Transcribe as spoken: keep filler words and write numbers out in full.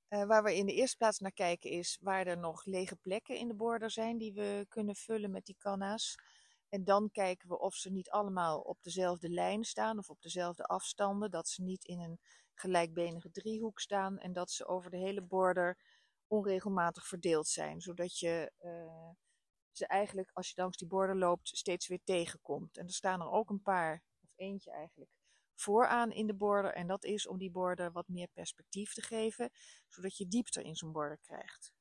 Uh, waar we in de eerste plaats naar kijken is waar er nog lege plekken in de border zijn die we kunnen vullen met die kanna's. En dan kijken we of ze niet allemaal op dezelfde lijn staan of op dezelfde afstanden. Dat ze niet in een gelijkbenige driehoek staan en dat ze over de hele border onregelmatig verdeeld zijn. Zodat je uh, ze eigenlijk, als je langs die border loopt, steeds weer tegenkomt. En er staan er ook een paar, of eentje eigenlijk, vooraan in de border. En dat is om die border wat meer perspectief te geven, zodat je diepte in zo'n border krijgt.